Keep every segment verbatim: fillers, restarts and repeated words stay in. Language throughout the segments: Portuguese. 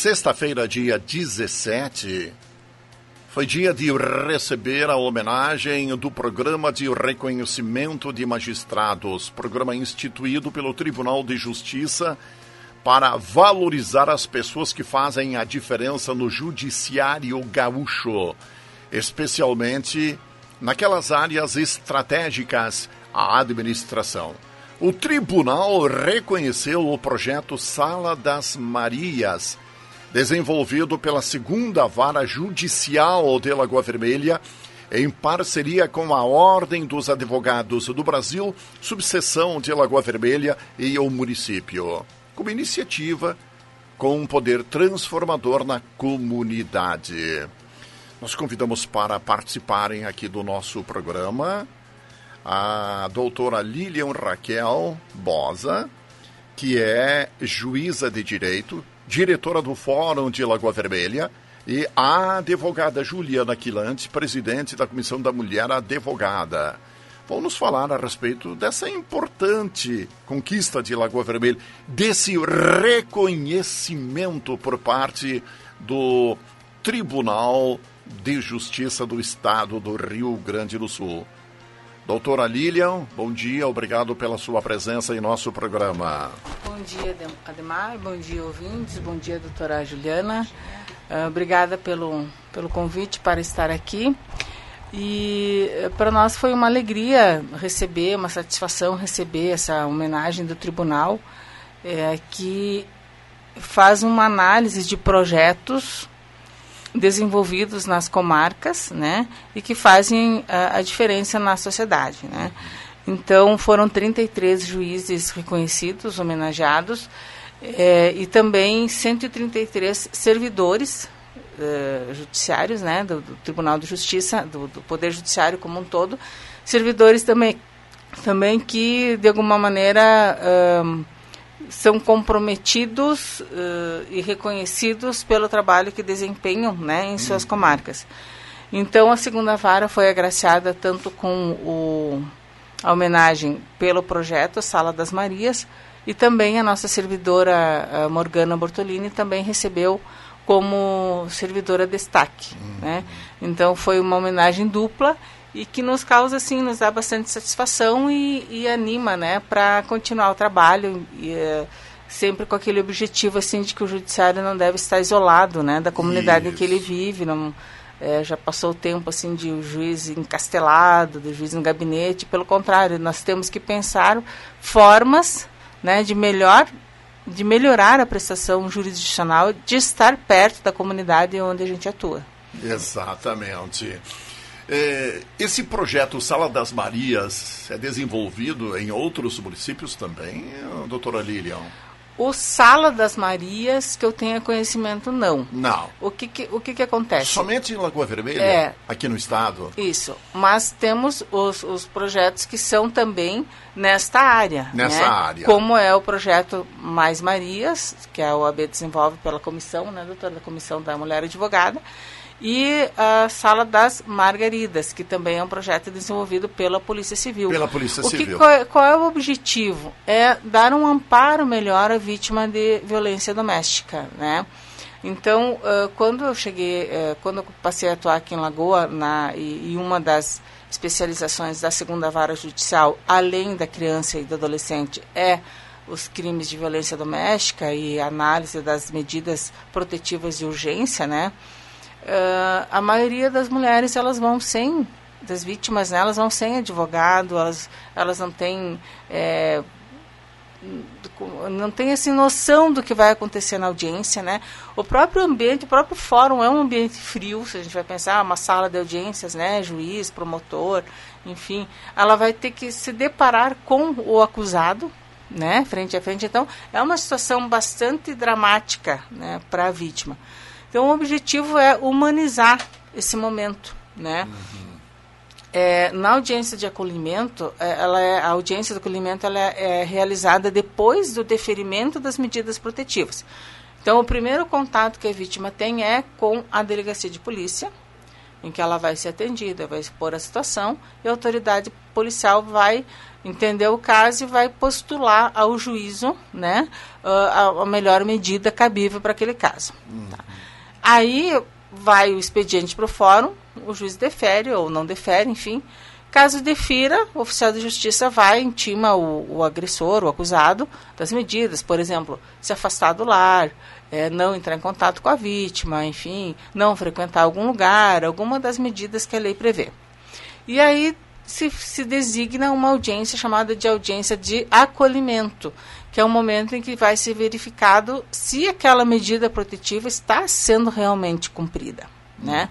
sexta-feira, dia dezessete, foi dia de receber a homenagem do Programa de Reconhecimento de Magistrados, programa instituído pelo Tribunal de Justiça para valorizar as pessoas que fazem a diferença no judiciário gaúcho, especialmente naquelas áreas estratégicas à administração. O tribunal reconheceu o projeto Sala das Marias, desenvolvido pela segunda Vara Judicial de Lagoa Vermelha, em parceria com a Ordem dos Advogados do Brasil, subseção de Lagoa Vermelha e o município, como iniciativa com um poder transformador na comunidade. Nós convidamos para participarem aqui do nosso programa a doutora Lilian Raquel Bosa, que é juíza de direito, diretora do Fórum de Lagoa Vermelha, e a advogada Juliana Quilante, presidente da Comissão da Mulher Advogada. Vão nos falar a respeito dessa importante conquista de Lagoa Vermelha, desse reconhecimento por parte do Tribunal de Justiça do Estado do Rio Grande do Sul. Doutora Lilian, bom dia, obrigado pela sua presença em nosso programa. Bom dia, Ademar, bom dia, ouvintes, bom dia, doutora Juliana. Uh, obrigada pelo, pelo convite para estar aqui. E uh, para nós foi uma alegria receber, uma satisfação receber essa homenagem do tribunal, é, que faz uma análise de projetos desenvolvidos nas comarcas, né, e que fazem a, a diferença na sociedade, né. Então, foram trinta e três juízes reconhecidos, homenageados, é, e também cento e trinta e três servidores uh, judiciários, né, do, do Tribunal de Justiça, do, do Poder Judiciário como um todo, servidores também, também que, de alguma maneira, uh, são comprometidos uh, e reconhecidos pelo trabalho que desempenham, né, em suas comarcas. Então, a segunda vara foi agraciada tanto com o, a homenagem pelo projeto Sala das Marias, e também a nossa servidora a Morgana Bortolini também recebeu como servidora destaque. Uhum. Né? Então, foi uma homenagem dupla e que nos causa, assim, nos dá bastante satisfação e, e anima, né, para continuar o trabalho, e, uh, sempre com aquele objetivo, assim, de que o judiciário não deve estar isolado, né, da comunidade Isso. em que ele vive. Não, é, já passou o tempo, assim, de um juiz encastelado, de juiz no gabinete. Pelo contrário, nós temos que pensar formas, né, de melhor, de melhorar a prestação jurisdicional, de estar perto da comunidade onde a gente atua. Exatamente. Esse projeto Sala das Marias é desenvolvido em outros municípios também, doutora Lilian? O Sala das Marias, que eu tenha conhecimento, não. Não. O que que, o que, que acontece? Somente em Lagoa Vermelha? É. Aqui no estado? Isso. Mas temos os, os projetos que são também nesta área. Nessa né? área. Como é o projeto Mais Marias, que a O A B desenvolve pela comissão, né, doutora, da Comissão da Mulher Advogada, e a Sala das Margaridas, que também é um projeto desenvolvido pela Polícia Civil. Pela Polícia o Civil. Que, qual, qual é o objetivo? É dar um amparo melhor à vítima de violência doméstica, né? Então, uh, quando eu cheguei, uh, quando eu passei a atuar aqui em Lagoa, na, e, e uma das especializações da segunda vara judicial, além da criança e do adolescente, é os crimes de violência doméstica e análise das medidas protetivas de urgência, né? Uh, a maioria das mulheres, elas vão sem, das vítimas, né, elas vão sem advogado, elas, elas não têm, é, não têm assim, noção do que vai acontecer na audiência, né? O próprio ambiente, o próprio fórum é um ambiente frio, se a gente vai pensar, uma sala de audiências, né, juiz, promotor, enfim, ela vai ter que se deparar com o acusado, né, frente a frente. Então, é uma situação bastante dramática, né, para a vítima. Então, o objetivo é humanizar esse momento, né? Uhum. É, na audiência de acolhimento, é, ela é, a audiência de acolhimento ela é, é realizada depois do deferimento das medidas protetivas. Então, o primeiro contato que a vítima tem é com a delegacia de polícia, em que ela vai ser atendida, vai expor a situação, e a autoridade policial vai entender o caso e vai postular ao juízo, né, a, a melhor medida cabível para aquele caso. Uhum. Tá. Aí vai o expediente para o fórum, o juiz defere ou não defere, enfim. Caso defira, o oficial de justiça vai, intima o, o agressor, o acusado, das medidas, por exemplo, se afastar do lar, é, não entrar em contato com a vítima, enfim, não frequentar algum lugar, alguma das medidas que a lei prevê. E aí se, se designa uma audiência chamada de audiência de acolhimento, que é um momento em que vai ser verificado se aquela medida protetiva está sendo realmente cumprida, né?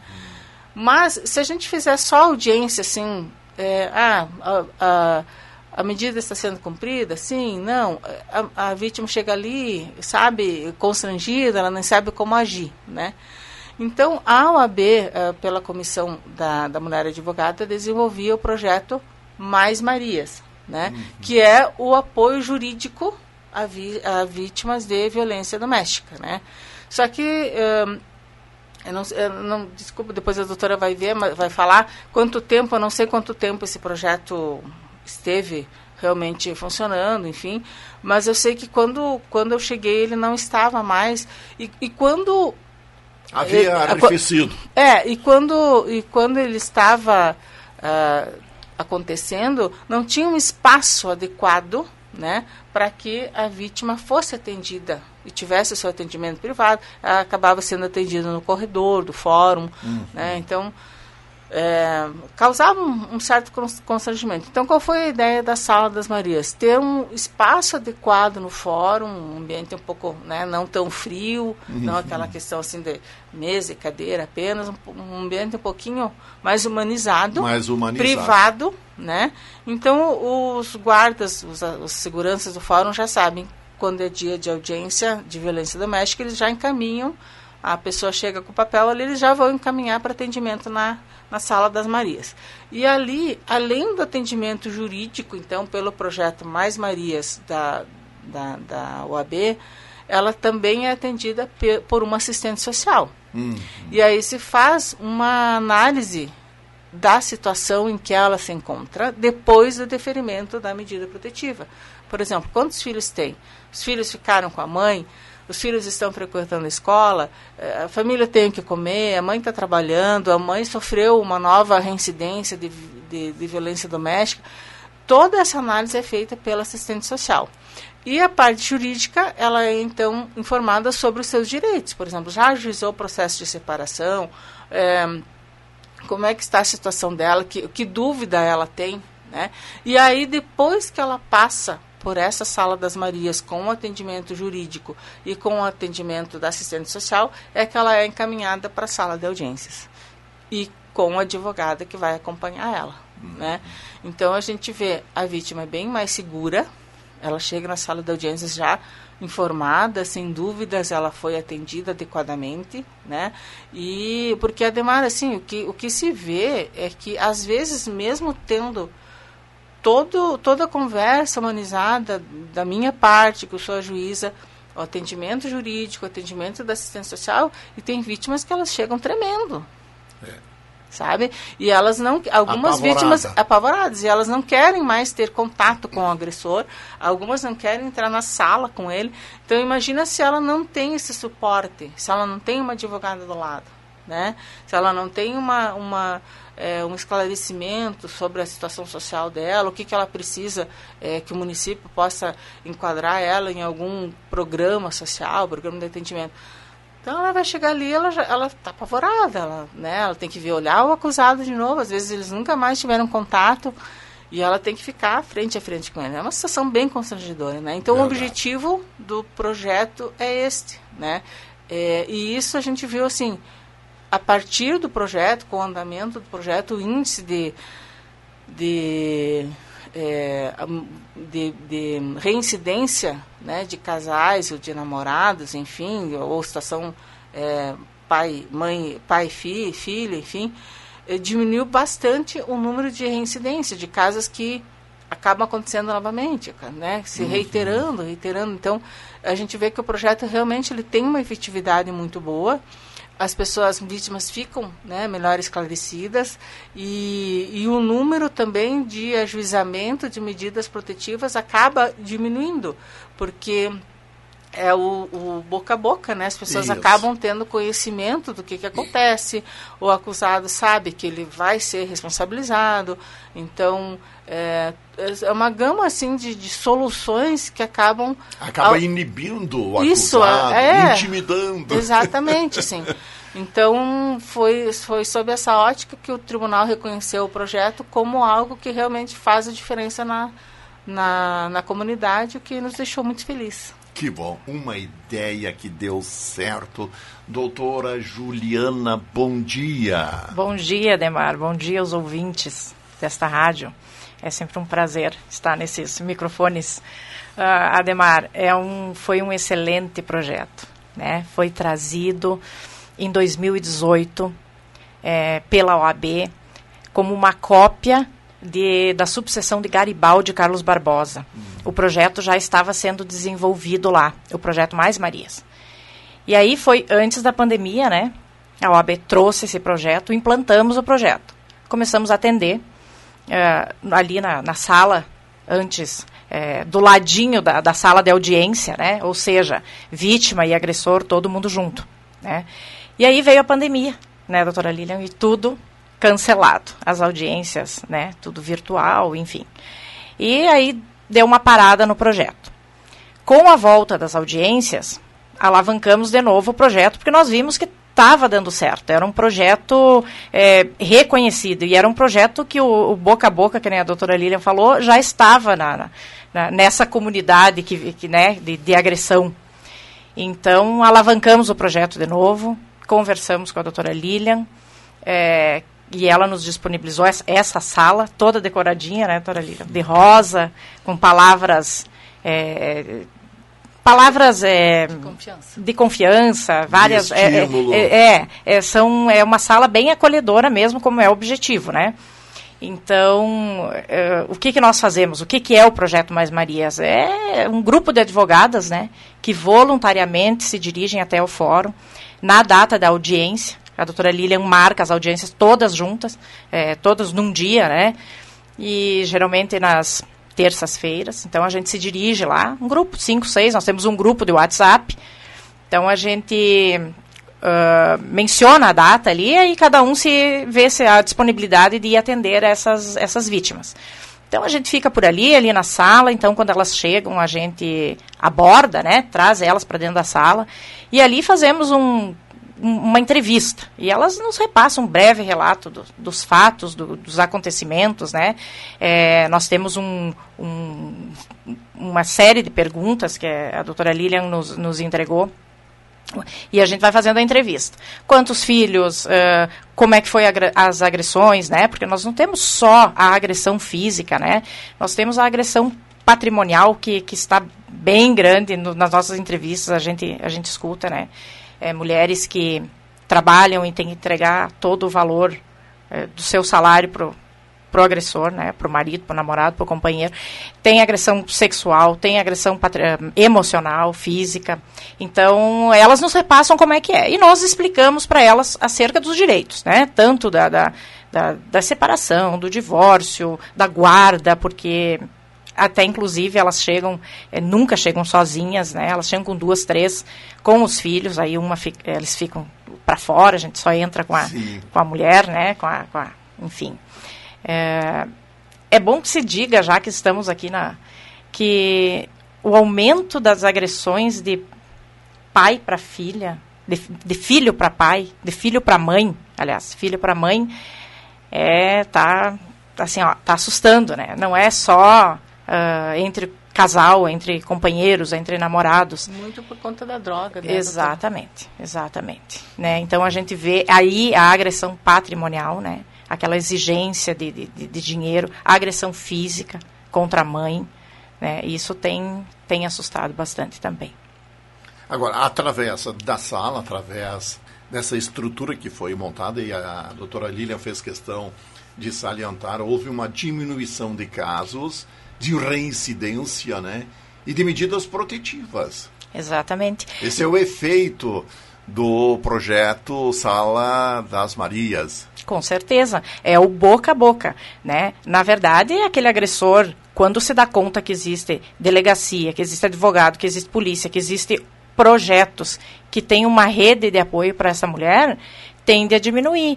Mas se a gente fizer só audiência, assim, é, ah, a, a, a medida está sendo cumprida, sim, não, a, a vítima chega ali, sabe, constrangida, ela não sabe como agir, né? Então, a O A B, uh, pela Comissão da, da Mulher Advogada, desenvolvia o projeto Mais Marias, né? Uhum. Que é o apoio jurídico a, vi, a vítimas de violência doméstica, né? Só que, uh, eu não, eu não, desculpa, depois a doutora vai ver, vai falar quanto tempo, eu não sei quanto tempo esse projeto esteve realmente funcionando, enfim, mas eu sei que quando, quando eu cheguei ele não estava mais, e, e quando... Havia arrefecido. É, e quando, e quando ele estava uh, acontecendo, não tinha um espaço adequado, né, para que a vítima fosse atendida e tivesse o seu atendimento privado. Ela acabava sendo atendida no corredor do fórum, uhum. né, então é, causava um, um certo constrangimento. Então, qual foi a ideia da Sala das Marias? Ter um espaço adequado no fórum, um ambiente um pouco, né, não tão frio, uhum. não aquela questão assim de mesa e cadeira apenas, um, um ambiente um pouquinho mais humanizado, mais humanizado, privado, né? Então, os guardas, os, os seguranças do fórum já sabem, quando é dia de audiência de violência doméstica, eles já encaminham, a pessoa chega com o papel ali, eles já vão encaminhar para atendimento na, na Sala das Marias. E ali, além do atendimento jurídico, então, pelo projeto Mais Marias da, da, da O A B, ela também é atendida pe, por uma assistente social. Uhum. E aí se faz uma análise da situação em que ela se encontra depois do deferimento da medida protetiva. Por exemplo, quantos filhos tem? Os filhos ficaram com a mãe, os filhos estão frequentando a escola, a família tem o que comer, a mãe está trabalhando, a mãe sofreu uma nova reincidência de, de, de violência doméstica. Toda essa análise é feita pela assistente social. E a parte jurídica, ela é, então, informada sobre os seus direitos. Por exemplo, já ajuizou o processo de separação, é, como é que está a situação dela, que, que dúvida ela tem, né? E aí, depois que ela passa por essa Sala das Marias com o atendimento jurídico e com o atendimento da assistente social, é que ela é encaminhada para a sala de audiências. E com a advogada que vai acompanhar ela, uhum. né? Então, a gente vê a vítima bem mais segura, ela chega na sala de audiências já informada, sem dúvidas, ela foi atendida adequadamente, né? E porque, Ademar, assim, o que, o que se vê é que, às vezes, mesmo tendo todo, toda a conversa humanizada da minha parte, que eu sou a juíza, o atendimento jurídico, o atendimento da assistência social, e tem vítimas que elas chegam tremendo. É. Sabe? E elas não, algumas Apavorada. vítimas apavoradas, e elas não querem mais ter contato com o agressor, algumas não querem entrar na sala com ele. Então, imagina se ela não tem esse suporte, se ela não tem uma advogada do lado, né? Se ela não tem uma, uma, é, um esclarecimento sobre a situação social dela, o que, que ela precisa, é, que o município possa enquadrar ela em algum programa social, programa de atendimento. Então, ela vai chegar ali, ela já, ela está apavorada, ela, né, ela tem que ver, olhar o acusado de novo, às vezes eles nunca mais tiveram contato, e ela tem que ficar frente a frente com ele. É uma situação bem constrangedora, né? Então, Verdade. O objetivo do projeto é este, né? É, e isso a gente viu, assim, a partir do projeto, com o andamento do projeto, o índice de... de É, de, de reincidência, né, de casais ou de namorados, enfim, ou situação é, pai, mãe, pai, filho, filho, enfim, é, diminuiu bastante o número de reincidência, de casos que acabam acontecendo novamente, né, se reiterando, reiterando. Então, a gente vê que o projeto realmente ele tem uma efetividade muito boa. as pessoas vítimas ficam, né, melhor esclarecidas e, e o número também de ajuizamento de medidas protetivas acaba diminuindo, porque é o, o boca a boca, né? As pessoas Isso. acabam tendo conhecimento do que, que acontece, o acusado sabe que ele vai ser responsabilizado, então é, é uma gama assim de, de soluções que acabam... Acaba ao... inibindo o Isso, acusado, é, intimidando. Exatamente, sim. Então, foi, foi sob essa ótica que o tribunal reconheceu o projeto como algo que realmente faz a diferença na, na, na comunidade, o que nos deixou muito felizes. Que bom, uma ideia que deu certo. Doutora Juliana, bom dia. Bom dia, Ademar, bom dia aos ouvintes desta rádio. É sempre um prazer estar nesses microfones. Uh, Ademar, é um, foi um excelente projeto, né? Foi trazido em dois mil e dezoito é, pela O A B como uma cópia de, da subseção de Garibaldi Carlos Barbosa. Hum. O projeto já estava sendo desenvolvido lá, o projeto Mais Marias. E aí foi antes da pandemia, né? A O A B trouxe esse projeto, implantamos o projeto. Começamos a atender uh, ali na, na sala, antes, uh, do ladinho da, da sala de audiência, né? Ou seja, vítima e agressor, todo mundo junto, né? E aí veio a pandemia, né, doutora Lilian, e tudo cancelado. As audiências, né, tudo virtual, enfim. E aí deu uma parada no projeto. Com a volta das audiências, alavancamos de novo o projeto, porque nós vimos que estava dando certo. Era um projeto é, reconhecido, e era um projeto que o, o boca a boca, que nem a doutora Lilian falou, já estava na, na, nessa comunidade que, que, né, de, de agressão. Então, alavancamos o projeto de novo, conversamos com a doutora Lilian, é, e ela nos disponibilizou essa, essa sala, toda decoradinha, né, doutora Lilian? De rosa, com palavras... É, palavras é, de confiança, de confiança várias... De é, é, é, são, é uma sala bem acolhedora mesmo, como é o objetivo, né? Então, é, o que, que nós fazemos? O que, que é o Projeto Mais Marias? É um grupo de advogadas, né, que voluntariamente se dirigem até o fórum, na data da audiência. A doutora Lilian marca as audiências todas juntas, é, todas num dia, né? E geralmente nas terças-feiras. Então a gente se dirige lá, um grupo, cinco, seis, nós temos um grupo de WhatsApp. Então a gente uh, menciona a data ali e cada um se vê se a disponibilidade de ir atender essas, essas vítimas. Então a gente fica por ali, ali na sala, então quando elas chegam a gente aborda, né, traz elas para dentro da sala e ali fazemos um, um, uma entrevista e elas nos repassam um breve relato do, dos fatos, do, dos acontecimentos, né. É, nós temos um, um, uma série de perguntas que a doutora Lilian nos, nos entregou. E a gente vai fazendo a entrevista. Quantos filhos, uh, como é que foi agre- as agressões, né? Porque nós não temos só a agressão física, né? Nós temos a agressão patrimonial que, que está bem grande no, nas nossas entrevistas, a gente, a gente escuta, né? É, mulheres que trabalham e têm que entregar todo o valor é, do seu salário pro pro agressor, né, pro marido, pro namorado, pro companheiro. Tem agressão sexual, tem agressão patri- emocional, física. Então, elas nos repassam como é que é. E nós explicamos para elas acerca dos direitos, né, tanto da, da, da, da separação, do divórcio, da guarda, porque até, inclusive, elas chegam, é, nunca chegam sozinhas, né, elas chegam com duas, três, com os filhos, aí uma fica, eles ficam para fora, a gente só entra com a, com a mulher, né, com a, com a enfim... É, é bom que se diga, já que estamos aqui, na, que o aumento das agressões de pai para filha, de, de filho para pai, de filho para mãe, aliás, filho para mãe, é, tá, assim, ó, tá assustando, né? Não é só uh, entre casal, entre companheiros, entre namorados. Muito por conta da droga, né? Exatamente, exatamente. Né? Então a gente vê aí a agressão patrimonial, né? Aquela exigência de, de, de dinheiro, a agressão física contra a mãe, né? Isso tem, tem assustado bastante também. Agora, através da sala, através dessa estrutura que foi montada, e a doutora Lilian fez questão de salientar, houve uma diminuição de casos, de reincidência, né? E de medidas protetivas. Exatamente. Esse é o efeito do projeto Sala das Marias. Com certeza, é o boca a boca, né? Na verdade, aquele agressor, quando se dá conta que existe delegacia, que existe advogado, que existe polícia, que existe projetos, que tem uma rede de apoio para essa mulher, tende a diminuir.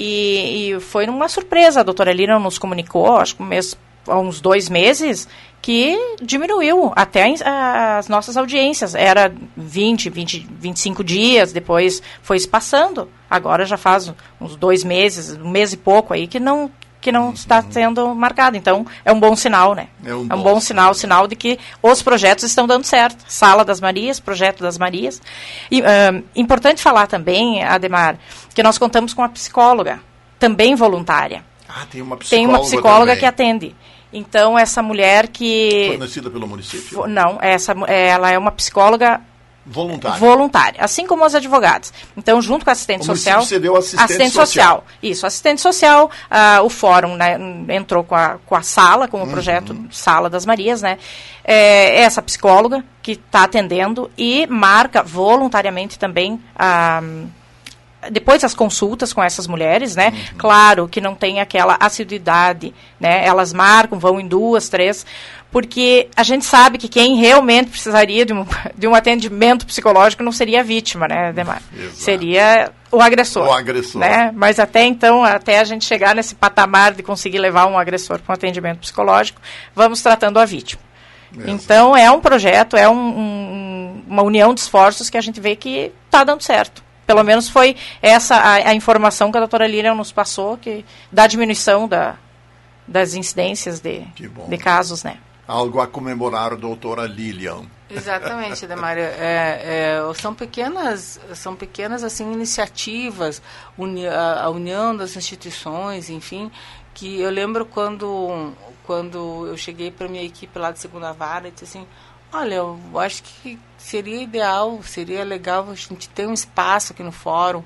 E, e foi uma surpresa, a doutora Lina nos comunicou, acho que um mês, há uns dois meses, que diminuiu até as nossas audiências. Era vinte, vinte, vinte e cinco dias, depois foi espaçando. Agora já faz uns dois meses, um mês e pouco aí, que não, que não uhum. está sendo marcado. Então, é um bom sinal, né? É um, é um bom, bom sinal, sinal de que os projetos estão dando certo. Sala das Marias, Projeto das Marias. E, uh, importante falar também, Ademar, que nós contamos com uma psicóloga, também voluntária. Ah, tem uma psicóloga Tem uma psicóloga também. que atende. Então, essa mulher que... Fornecida pelo município? Não, essa, ela é uma psicóloga voluntária. voluntária, assim como os advogados. Então, junto com a assistente o social... Você deu assistente, assistente social. social. Isso, assistente social, uh, o fórum, né, entrou com a, com a sala, com o uhum. projeto Sala das Marias, né? É, essa psicóloga que está atendendo e marca voluntariamente também a... Uh, depois as consultas com essas mulheres, né? Uhum. Claro que não tem aquela assiduidade, né? Elas marcam, vão em duas, três, porque a gente sabe que quem realmente precisaria de um, de um atendimento psicológico não seria a vítima, né, Ademar? Exato. Seria o agressor. O agressor. Né? Mas até então, até a gente chegar nesse patamar de conseguir levar um agressor para um atendimento psicológico, vamos tratando a vítima. Exato. Então, é um projeto, é um, um, uma união de esforços que a gente vê que está dando certo. Pelo menos foi essa a, a informação que a doutora Lilian nos passou, que da diminuição da, das incidências de, de casos, né? Algo a comemorar, doutora Lilian. Exatamente, Ademar. É, é, são pequenas, são pequenas assim, iniciativas, uni, a, a união das instituições, enfim, que eu lembro quando, quando eu cheguei para a minha equipe lá de Segunda Vara e disse assim, olha, eu acho que seria ideal, seria legal a gente ter um espaço aqui no fórum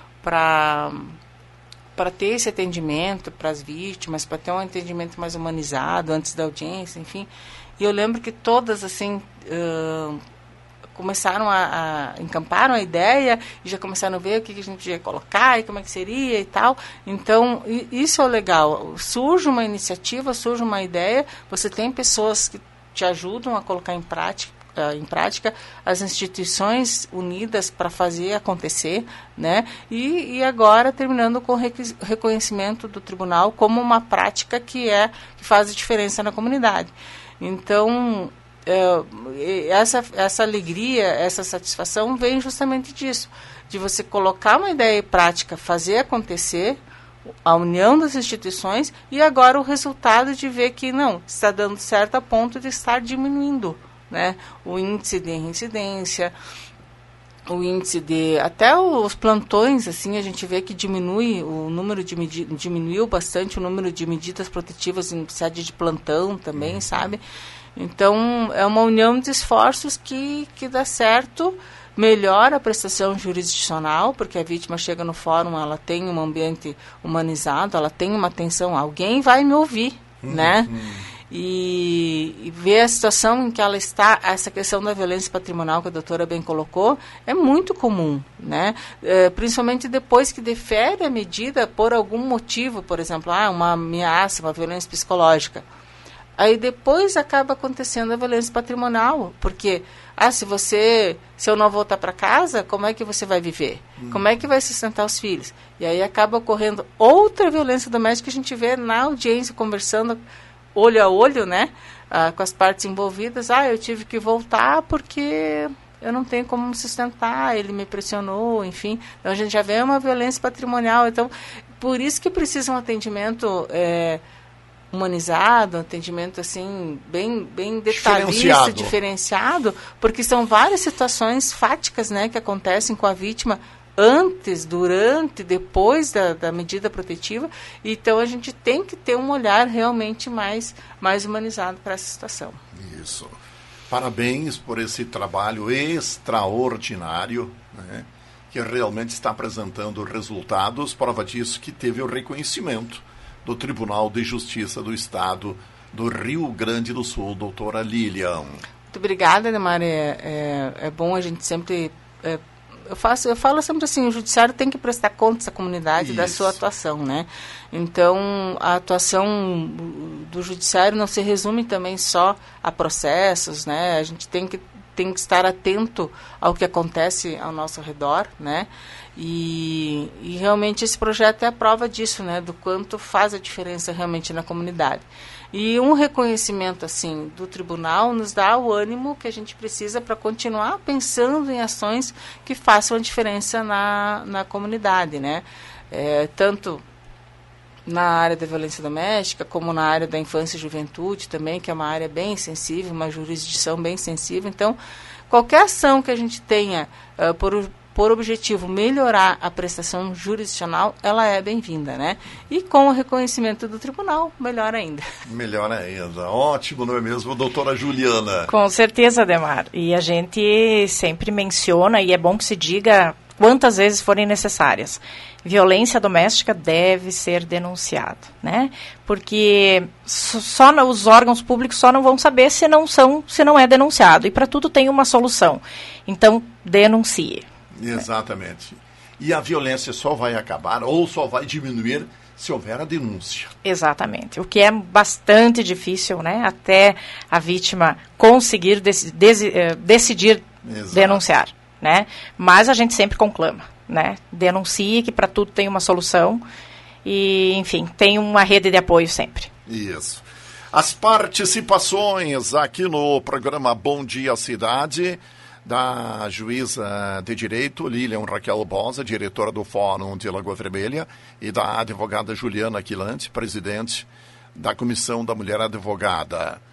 para para ter esse atendimento para as vítimas, para ter um atendimento mais humanizado antes da audiência, enfim. E eu lembro que todas, assim, uh, começaram a, a... encamparam a ideia e já começaram a ver o que, que a gente podia colocar e como é que seria e tal. Então, isso é o legal. Surge uma iniciativa, surge uma ideia, você tem pessoas que te ajudam a colocar em prática, uh, em prática as instituições unidas para fazer acontecer, né? E, e agora terminando com o reconhecimento do tribunal como uma prática que é que faz a diferença na comunidade. Então, uh, essa essa alegria, essa satisfação vem justamente disso, de você colocar uma ideia em prática, fazer acontecer, a união das instituições e agora o resultado de ver que não, está dando certo a ponto de estar diminuindo, né, o índice de reincidência, o índice de... até os plantões, assim, a gente vê que diminui o número de medi- diminuiu bastante o número de medidas protetivas em sede de plantão também, uhum. sabe? Então, é uma união de esforços que, que dá certo, melhora a prestação jurisdicional, porque a vítima chega no fórum, ela tem um ambiente humanizado, ela tem uma atenção, alguém vai me ouvir, uhum, né? Uhum. E, e ver a situação em que ela está, essa questão da violência patrimonial que a doutora bem colocou, é muito comum, né? É, principalmente depois que defere a medida por algum motivo, por exemplo, ah, uma ameaça, uma violência psicológica. Aí depois acaba acontecendo a violência patrimonial, porque, ah, se você, se eu não voltar para casa, como é que você vai viver? Hum. Como é que vai sustentar os filhos? E aí acaba ocorrendo outra violência doméstica que a gente vê na audiência, conversando olho a olho, né, ah, com as partes envolvidas. Ah, eu tive que voltar porque eu não tenho como me sustentar, ele me pressionou, enfim. Então a gente já vê uma violência patrimonial. Então, por isso que precisa um atendimento... É, humanizado, um atendimento assim, bem, bem detalhista, diferenciado. diferenciado, porque são várias situações fáticas, né, que acontecem com a vítima antes, durante, depois da, da medida protetiva. Então a gente tem que ter um olhar realmente mais, mais humanizado para essa situação. Isso. Parabéns por esse trabalho extraordinário, né, que realmente está apresentando resultados, prova disso que teve o reconhecimento do Tribunal de Justiça do Estado do Rio Grande do Sul, doutora Lilian. Muito obrigada, Ademar. É, é, é bom a gente sempre é, eu, faço, eu falo sempre assim, o judiciário tem que prestar contas à comunidade Isso. da sua atuação, né? Então, a atuação do judiciário não se resume também só a processos, né? A gente tem que, tem que estar atento ao que acontece ao nosso redor, né? E, e realmente esse projeto é a prova disso, né? Do quanto faz a diferença realmente na comunidade. E um reconhecimento assim do tribunal nos dá o ânimo que a gente precisa para continuar pensando em ações que façam a diferença na, na comunidade, né? É, tanto na área da violência doméstica, como na área da infância e juventude também, que é uma área bem sensível, uma jurisdição bem sensível. Então, qualquer ação que a gente tenha uh, por por objetivo melhorar a prestação jurisdicional, ela é bem-vinda, né? E com o reconhecimento do tribunal, melhor ainda. Melhor ainda. Ótimo, não é mesmo, doutora Juliana? Com certeza, Ademar. E a gente sempre menciona, e é bom que se diga quantas vezes forem necessárias. Violência doméstica deve ser denunciada, né? Porque só os órgãos públicos só não vão saber se não são, se não é denunciado. E para tudo tem uma solução. Então, denuncie. Exatamente. E a violência só vai acabar ou só vai diminuir se houver a denúncia. Exatamente. O que é bastante difícil, né? Até a vítima conseguir dec- dec- decidir Exato. denunciar, né? Mas a gente sempre conclama, né? Denuncie, que para tudo tem uma solução e, enfim, tem uma rede de apoio sempre. Isso. As participações aqui no programa Bom Dia Cidade, da juíza de direito Lilian Raquel Bosa, diretora do Fórum de Lagoa Vermelha, e da advogada Juliana Quilante, presidente da Comissão da Mulher Advogada.